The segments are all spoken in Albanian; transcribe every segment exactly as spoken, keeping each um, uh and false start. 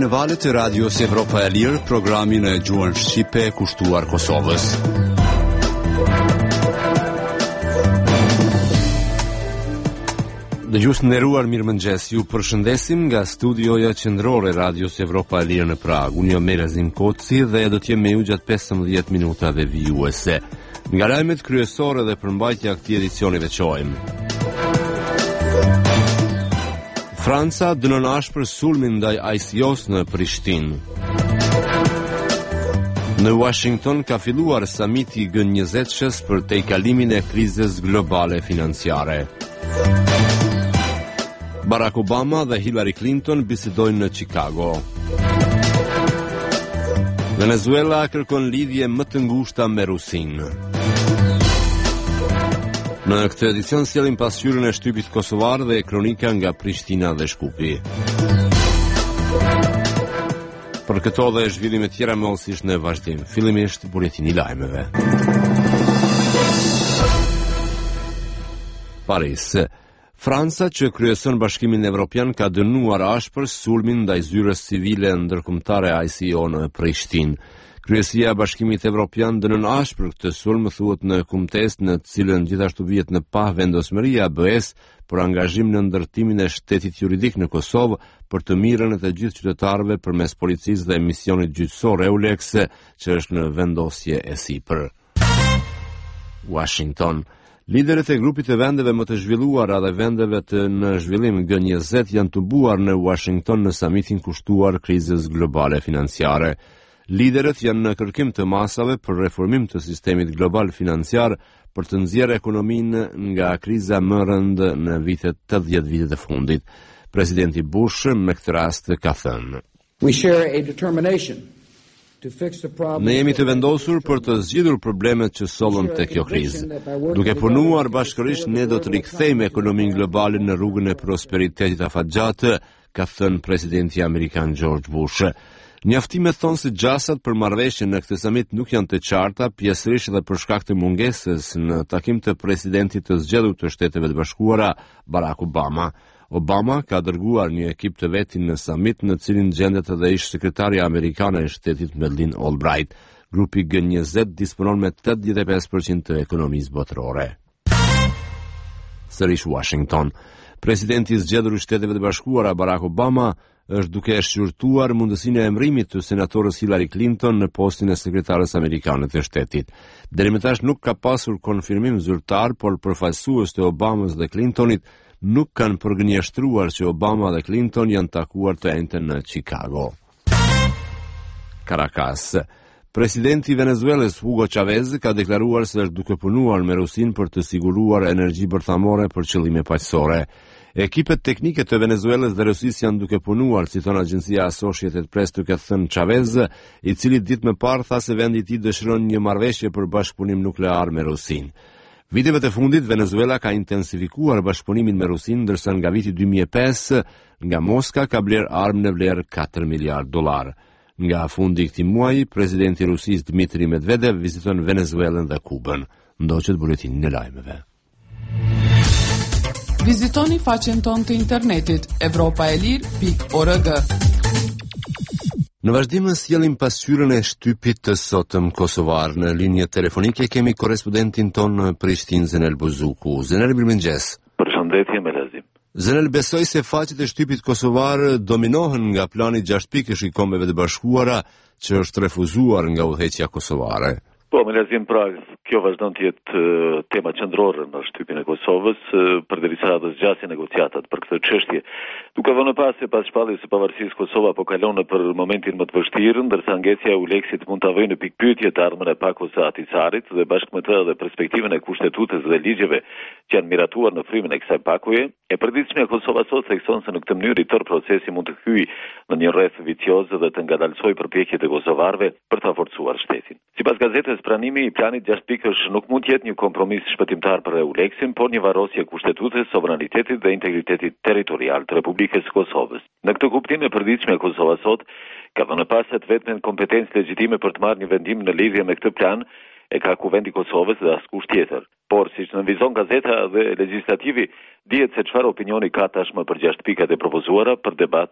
në valët e radios Evropa e Lirë, programin e gjuhën shqipe kushtuar Kosovës. Dëgjues nderuar, mirëmëngjes. Ju përshëndesim nga studioja qendrore radios Evropa e Lirë në Prag. Unë jam Merazim Koci dhe do të jem me ju gjatë pesëmbëdhjetë minutave vijuese. Nga lajmet kryesore dhe përmbajtja e këtij edicioni veçojmë. Franca dënon ashpër sulmin ndaj I C O-s në Prishtinë. Në Washington ka filluar samiti G njëzet-shës për tejkalimin e krizës globale financiare. Barack Obama dhe Hillary Clinton bisedojnë në Chicago. Venezuela kërkon lidhje më të ngushta me Rusinë. Në këtë edicion sjellim pasqyrën e shtypit kosovar dhe kronika nga Prishtina dhe Shkupi. Për këto dhe zhvillime tjera mollësisht në vazhdim. Fillimisht buletini i lajmeve. Paris. Franca, që kryeson Bashkimin Evropian, ka dënuar ashpër sulmin ndaj zyrës civile ndërkombëtare I C O në Prishtinë. Kryesia e Bashkimit Evropian dënon ashpër këtë sulm, thuhet në kumtesë në të cilën gjithashtu vihet në pa vendosmëria e B E-s për angazhim në ndërtimin e shtetit juridik në Kosovë për të mirën e të gjithë qytetarëve përmes policisë dhe misionit gjyqësor EULEX, që është në vendosje e sipër. Washington. Liderët e grupit të vendeve më të zhvilluara dhe vendeve të në zhvillim G njëzet janë tubuar në Washington në samitin kushtuar krizës globale financiare. Liderët janë në kërkim të masave për reformim të sistemit global financiar për të nxjerrë ekonominë nga kriza më e rëndë në vitet tetëdhjetë vitet e fundit. Presidenti Bush me këtë rast ka thënë: We share a determination to fix the problem. Ne jemi të vendosur për të zgjidhur problemet që sollën te kjo krizë. Duke punuar bashkërisht, ne do të rikthejmë ekonominë globale në rrugën e prosperitetit afatgjatë, ka thënë presidenti amerikan George Bush. Njoftimet thonë se gjasat për marrëveshjen në këtë samit nuk janë të qarta, pjesërisht edhe për shkak të mungesës në takim të presidentit të zgjedhur të Shteteve të Bashkuara, Barack Obama. Obama ka dërguar një ekip të vetin në samit, në cilin gjendet edhe ish sekretarja amerikane e shtetit Madeleine Albright. Grupi G njëzet disponon me tetëdhjetë e pesë përqind të ekonomisë botërore. Sërish Washington. Presidenti i zgjedhur i Shteteve të Bashkuara, Barack Obama, është duke e shqyrtuar mundësinë e emërimit të senatorës Hillary Clinton në postin e sekretarës amerikane të shtetit. Deri më tash nuk ka pasur konfirmim zyrtar, por përfaqësues të Obamas dhe Clintonit nuk kanë përgënjeshtruar që Obama dhe Clinton janë takuar të njëjtën në Chicago. Caracas. Presidenti i Venezuelës Hugo Chavez ka deklaruar se është duke punuar me Rusinë për të siguruar energji bërthamore për qëllime paqësore. Ekipet teknike të Venezuelës dhe Rusisë janë duke punuar, si thon agjencia Associated Press, duke thënë Chavez, i cili ditë më parë tha se vendi i tij dëshiron një marrëveshje për bashkëpunim nuklear me Rusinë. Viteve të fundit Venezuela ka intensifikuar bashkëpunimin me Rusinë, ndërsa nga viti dy mijë e pesë nga Moska ka bler armë në vlerë katër miliardë dollar. Nga fundi i këtij muaji, presidenti i Rusisë Dmitri Medvedev viziton Venezuelën dhe Kubën. Ndoqët buletinin e lajmeve. Vizitoni faqen tonë të internetit evropaelir pikë org. Në vazhdim sjellim pasqyrën e shtypit të sotëm kosovar. Në linje telefonike kemi korrespondentin ton në Prishtinë, Zenel Buzuku. Zenel, mirëmëngjes. Përshëndetje, Merazim. Zenel, besoj se faqet e shtypit kosovar dominohen nga plani gjashtë pikësh i Kombeve të Bashkuara, që është refuzuar nga udhëheqja kosovare. Po, Merazim, pra, kjo vazhdon të jetë tema qendrore në shtypin e Kosovës, përderisa të zgjasë negociatat për këtë çështje. Duke vënë pas se pas shpalljes së pavarësisë Kosova po kalon në për momentin më të vështirë, ndërsa ngecja e ULEX-it mund ta vëjë në pikpyetje të ardhmen e Pakos së Atisarit dhe bashkë me të edhe perspektivën e kushtetutës dhe ligjeve që janë miratuar në frymën e kësaj pakoje, e përditshmja Kosova sot thekson se në këtë mënyrë i tërë procesi mund të hyjë në një rreth vicioz dhe të ngadalsojë përpjekjet e kosovarëve për ta forcuar shtetin. Sipas gazetës, pranimi i planit gjashtë pikësh nuk mund të jetë një kompromis shpëtimtar për EULEX-in, por një varrosje kushtetutës, sovranitetit dhe integritetit territorial të Republikës së Kosovës. Në këtë kuptim, e përditshme Kosova sot ka dhënë pas se vetëm kompetencë legjitime për të marrë një vendim në lidhje me këtë plan e ka Kuvendi i Kosovës dhe askush tjetër. Por siç nënvizon gazeta dhe legislativi, dihet se çfarë opinioni ka tashmë për gjashtë pikat e propozuara për debat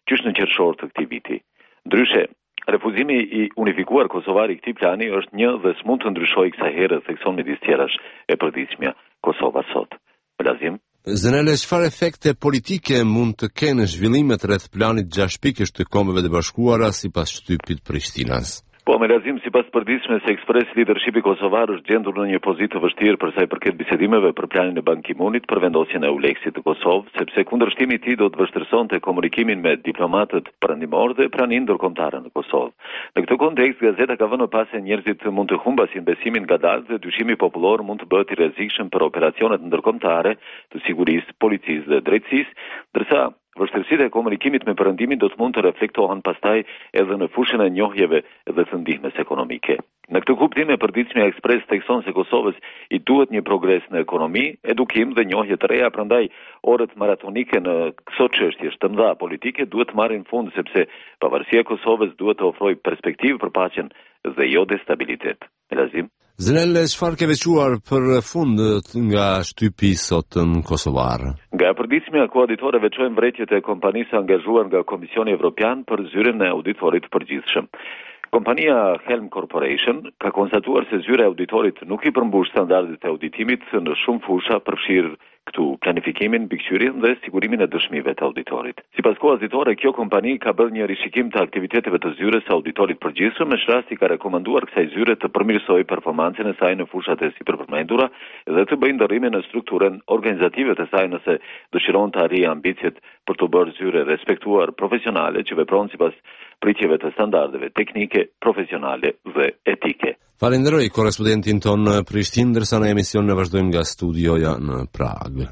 qysh në qershor të këtij viti. Ndryshe, refuzimi i unifikuar kosovar i këtij plani është një dhe s'mund të ndryshojë kësaj herë thekson midis tjerash e përditshmja Kosova sot. Plazim. Zenele, çfarë efekte politike mund të kenë zhvillimet rreth planit gjashtë pikësh të Kombeve të Bashkuara sipas shtypit Prishtinës? Po, me razim, si pas përditshme se Express Leadership i Kosovar është gjendur në një pozitë të vështirë për sa i përket bisedimeve për planin e Ban Ki-moonit për vendosjen e Euleksit të Kosovë, sepse kundërshtimi i tij do të vështirësonte komunikimin me diplomatët perëndimor dhe praninë ndërkombëtare në Kosovë. Në këtë kontekst, gazeta ka vënë pas se njerëzit mund të humbasin besimin ngadalë dhe dyshimi popullor mund të bëhet i rrezikshëm për operacionet ndërkombëtare të sigurisë, policisë dhe drejtësisë, ndërsa vështirësitë e komunikimit me perëndimin do të mund të reflektohen pastaj edhe në fushën e njohjeve dhe të ndihmës ekonomike. Në këtë kuptim e përditshmja Ekspres thekson se Kosovës i duhet një progres në ekonomi, edukim dhe njohje të reja, prandaj orët maratonike në këto çështje të mëdha politike duhet të marrin fund sepse pavarësia e Kosovës duhet të ofrojë perspektivë për paqen dhe jo destabilitet. Elazim. Zenele, çfarë ke veçuar për fund nga shtypi sot në Kosovar? Nga përditshmja koauditore veçojmë vërejtjet e kompanisë angazhuar nga Komisioni Evropian për zyrën e auditorit përgjithshëm. Kompania Helm Corporation ka konstatuar se zyra e auditorit nuk i përmbush standardet e auditimit në shumë fusha, përfshirë këtu planifikimin, mbikëqyrjen dhe sigurimin e dëshmive të auditorit. Sipas koauditore, kjo kompani ka bërë një rishikim të aktiviteteve të zyrës së auditorit përgjithshëm, me rasti ka rekomanduar kësaj zyre të përmirësojë performancën e saj në fushat e sipërpërmendura dhe të bëjë ndërrime në strukturën organizative të saj nëse dëshiron të arrijë ambicjet për të bërë zyre respektuar profesionale që vepron sipas pritjeve të standardeve teknike, profesionale dhe etike. Falenderoj korrespondentin ton në Prishtinë, ndërsa në emision ne vazhdojmë nga studioja në Prag.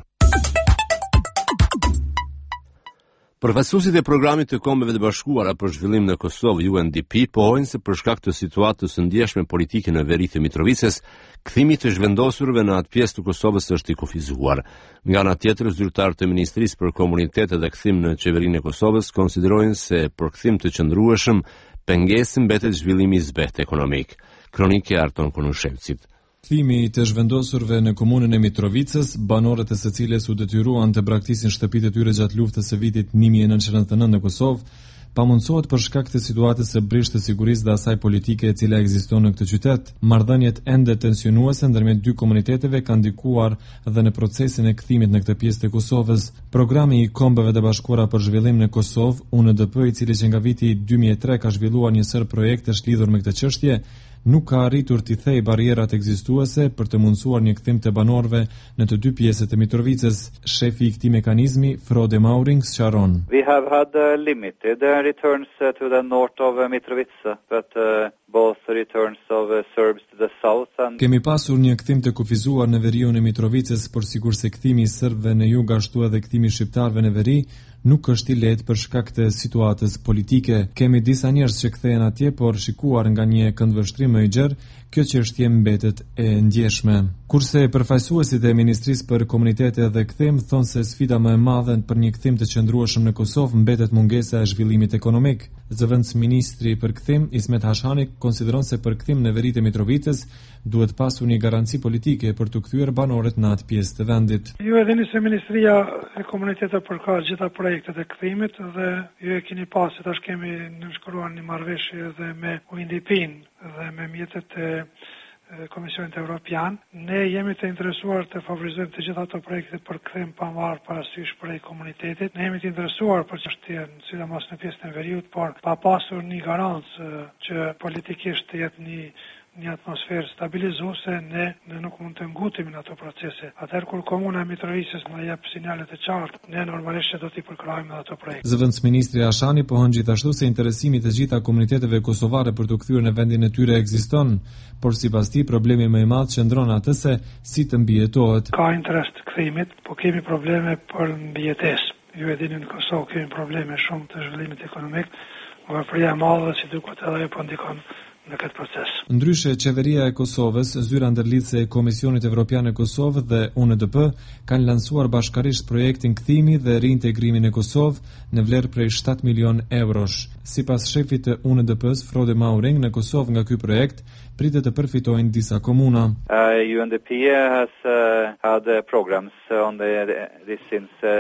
Përfaqësuesit e programit të Kombeve të Bashkuara për zhvillim në Kosovë U N D P pohojnë se për shkak të situatës së ndjeshme politike në veri të Mitrovicës, kthimi të zhvendosurve në atë pjesë të Kosovës është i kufizuar. Nga ana tjetër, zyrtarët e Ministrisë për Komunitet dhe Kthim në Qeverinë e Kosovës konsiderojnë se për kthim të qëndrueshëm pengesë mbetet zhvillimi i zbehtë ekonomik. Kronike Arton Konushevcit. Kthimi të zhvendosurve në komunën e Mitrovicës, banorët e së cilës u detyruan të braktisin shtëpitë e tyre gjatë luftës së vitit një mijë e nëntëqind e nëntëdhjetë e nëntë në Kosovë, pamundsohet për shkak të situatës së brishtë të sigurisë dhe asaj politike e cila ekziston në këtë qytet. Marrëdhëniet ende tensionuese ndërmjet dy komuniteteve kanë ndikuar dhe në procesin e kthimit në këtë pjesë të Kosovës. Programi i Kombeve të Bashkuara për zhvillim në Kosovë, U N D P, i cili që nga viti dy mijë e tre ka zhvilluar një sër projektesh lidhur me këtë çështje, nuk ka arritur t'i thej barierat ekzistuese për të mundësuar një kthim të banorëve në të dy pjesët e Mitrovicës. Shefi i këtij mekanizmi, Frode Mauring, sqaron. We have had uh, limited uh, returns uh, to the north of uh, Mitrovica, but uh, both returns of uh, Serbs to the south and Kemi pasur një kthim të kufizuar në veriun e Mitrovicës, por sigurisht kthimi i serbëve në jug ashtu edhe kthimi i shqiptarëve në veri nuk është i lehtë për shkak të situatës politike. Kemi disa njerëz që kthehen atje, por shikuar nga një këndvështrim më i gjerë, kjo çështje mbetet e ndjeshme. Kurse përfaqësuesit e Ministrisë për Komunitete dhe Kthim thonë se sfida më e madhe për një kthim të qëndrueshëm në Kosovë mbetet mungesa e zhvillimit ekonomik. Zëvendës ministri për Kthim, Ismet Hashani, konsideron se për kthim në veritë e Mitrovicës duhet pasur një garanci politike për të kthyer banorët në atë pjesë të vendit. Ju e dini se Ministria e Komunitetit përka gjitha projektet e kthimit dhe ju e keni pasur tash kemi nënshkruar një marrëveshje edhe me U N D P-n dhe me mjetet e Komisionit Evropian. Ne jemi të interesuar të favorizojmë të gjitha ato projekte për kthim pa marrë parasysh prej komunitetit. Ne jemi të interesuar për çështjen, sidomos në pjesën e veriut, por pa pasur një garancë që politikisht të jetë një një atmosferë stabilizuese, ne, ne nuk mund të ngutemi në ato procese. Atëherë kur komuna e Mitrovicës na jep sinjale të qarta, ne normalisht do t'i përkrahojmë ato projekte. Zëvendës ministri Hashani pohon gjithashtu se interesimi të gjitha komuniteteve kosovare për të kthyer në vendin e tyre ekziston, por sipas tij problemi më i madh qëndron atë se si të mbijetohet. Ka interes të kthimit, po kemi probleme për mbijetesë. Ju e dini në Kosovë kemi probleme shumë të zhvillimit ekonomik, varfëria e madhe si duket edhe po ndikon në këtë proces. Ndryshe, qeveria e Kosovës, zyra ndërlidhëse e Komisionit Evropian e Kosovë dhe U N D P kanë lansuar bashkarisht projektin kthimi dhe reintegrimin e Kosovë në vlerë prej shtatë milion eurosh. Sipas shefit të U N D P-s, Frode Mauring, në Kosovë nga ky projekt pritet të përfitojnë disa komuna. Uh, U N D P has uh, had uh, programs on the, this since uh,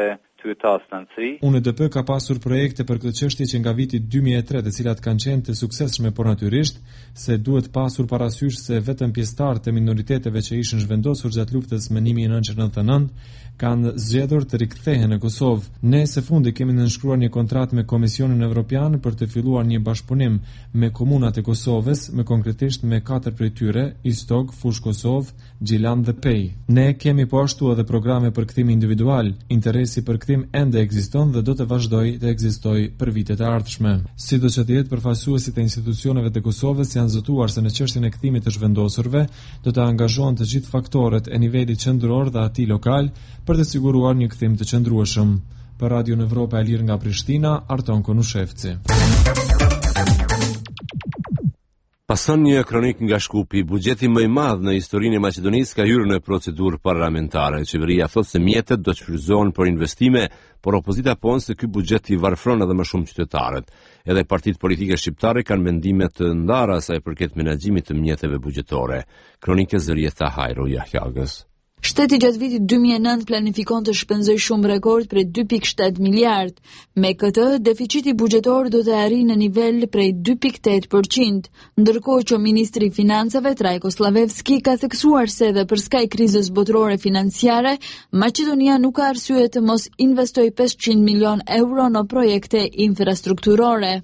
two thousand three. U N D P ka pasur projekte për këtë çështje që nga viti dy mijë e tre, të cilat kanë qenë të suksesshme, por natyrisht se duhet pasur parasysh se vetëm pjesëtarët e minoriteteve që ishin zhvendosur gjatë luftës me një mijë e nëntëqind e nëntëdhjetë e nëntë kanë zgjedhur të rikthehen në Kosovë. Ne së fundi kemi nënshkruar një kontratë me Komisionin Evropian për të filluar një bashkëpunim me komunat e Kosovës, me konkretisht me katër prej tyre, Istog, Fush Kosovë, Gjilan dhe Pej. Ne kemi po ashtu edhe programe për kthim individual. Interesi për kthim ende ekziston dhe do të vazhdojë të ekzistojë për vitet e ardhshme. Sidoqë të jetë, përfaqësuesit e institucioneve të Kosovës janë zëtuar se në çështjen e kthimit të zhvendosurve do të angazhohen të gjithë faktorët e nivelit qendror dhe atij lokal për të siguruar një kthim të qëndrueshëm. Për Radio Evropa e Lirë nga Prishtina, Arton Konushevci. Pason një kronik nga Shkupi. Buxheti më i madh në historinë e Maqedonisë ka hyrë në procedurë parlamentare. Qeveria thotë se mjetet do të shfrytëzohen për investime, por opozita pon se ky buxhet i varfron edhe më shumë qytetarët. Edhe partitë politike shqiptare kanë mendime të ndara sa i përket menaxhimit të mjeteve buxhetore. Kronika Zërieta Hajro Jahjagës. Shteti gjatë vitit dy mijë e nëntë planifikon të shpenzojë shumë rekord prej dy pikë shtat miliard. Me këtë, deficiti buxhetor do të arrijë në nivel prej dy pikë tetë përqind, ndërkohë që ministri i Financave Trajko Slavevski ka theksuar se edhe për skaj krizës botërore financiare, Maqedonia nuk ka arsye të mos investojë pesëqind milion euro në projekte infrastrukturore.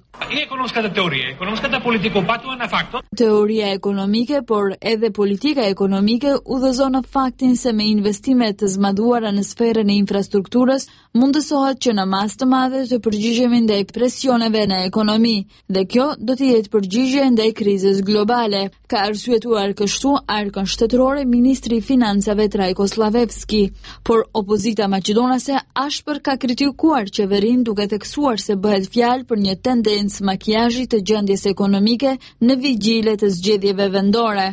Teoria ekonomike, por edhe politika ekonomike udhëzon në faktin se me investimet të zmadhuara në sferën e infrastrukturës mundësohet që në mas të madhe të përgjigjemi ndaj presioneve në ekonomi, dhe kjo do të jetë përgjigje ndaj krizës globale, ka arsyetuar kështu arkën shtetërore ministri i Financave Trajko Slavevski. Por opozita maqedonase ashpër ka kritikuar qeverinë duke theksuar se bëhet fjalë për një tendencë makiazhi të gjendjes ekonomike në vigjile të zgjedhjeve vendore.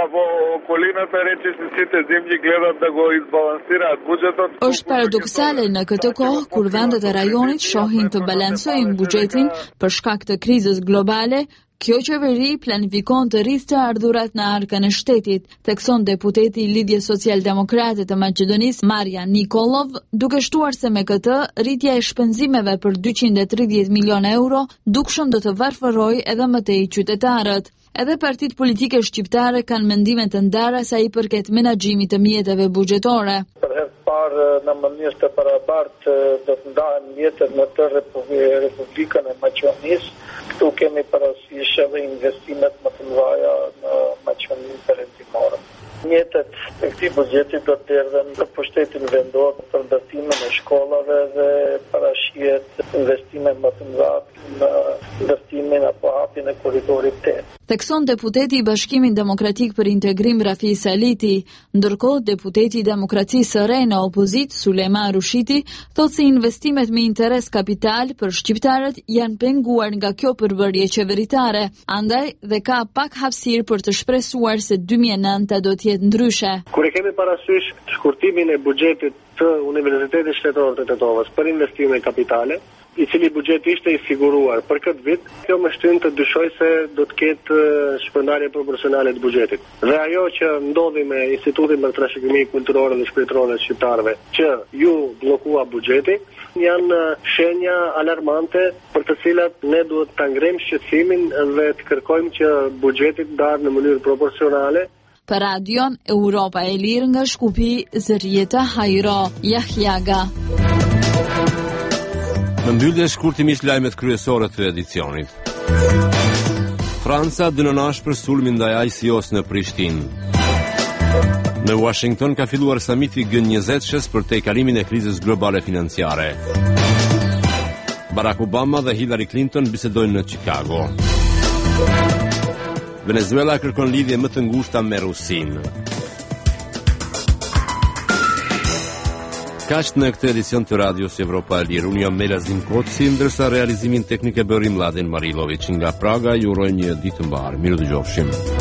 Është paradoksale në këtë kohë kur vendet e rajonit shohin të balancojnë buxhetin për shkak të krizës globale, kjo qeveri planifikon të rrisë të ardhurat në arkën e shtetit, thekson deputeti i Lidhjes Social-Demokrate të Maqedonisë Marjan Nikolov, duke shtuar se me këtë rritja e shpenzimeve për dyqind e tridhjetë milion euro dukshëm do të varfërojë edhe më tej qytetarët. Edhe partitë politike shqiptare kanë mendime të ndara sa i përket menaxhimit të mjeteve buxhetore. Për herë të parë në mënyrë të barabartë do të ndahen mjetet në të Republikën e Maqedonisë. Këtu kemi parasysh edhe investimet më të mëdha në Maqedoninë Perëndimore. Mjetet e këtij buxheti do të erdhen në pushtetin vendor për ndërtimin e shkollave dhe parashihet investime më të mëdha në ndërtimin apo hapjen e korridorit tetë. Thekson deputeti i Bashkimit Demokratik për Integrim Rafi Saliti, ndërkohë deputeti i Demokracisë së Re në opozit Sulejman Rushiti thotë se investimet me interes kapital për shqiptarët janë penguar nga kjo përbërje qeveritare, andaj dhe ka pak hapësirë për të shpresuar se dy mijë e nëntë do të jetë ndryshe. Kur e kemi parasysh shkurtimin e buxhetit të Universitetit Shtetëror të Tetovës për investime kapitale, i cili buxhet ishte i siguruar për këtë vit, kjo më shtyn të dyshoj se do të ketë shpërndarje proporcionale të buxhetit. Dhe ajo që ndodhi me Institutin për Trashëgimi Kulturore dhe Shpirtërore të Shqiptarëve, që ju bllokua buxheti, janë shenja alarmante për të cilat ne duhet ta ngrejmë shqetësimin dhe të kërkojmë që buxheti të dalë në mënyrë proporcionale. Për Radion Europa e Lirë nga Shkupi, Zërieta Hajro Jahjaga. Në mbyllje shkurtimisht lajmet kryesore të edicionit. Franca dënonash për sulmin ndaj I C O-s në Prishtinë. Në Washington ka filluar samiti G njëzet për tejkalimin e krizës globale financiare. Barack Obama dhe Hillary Clinton bisedojnë në Chicago. Venezuela kërkon lidhje më të ngushta me Rusinë. Kaq në këtë edicion të Radios Evropa e Lirë. Unë jam Melazim Koci, ndërsa realizimin teknik e bëri Mladen Marilovic. Nga Praga ju uroj një ditë të mbarë. Miru dëgjofshim.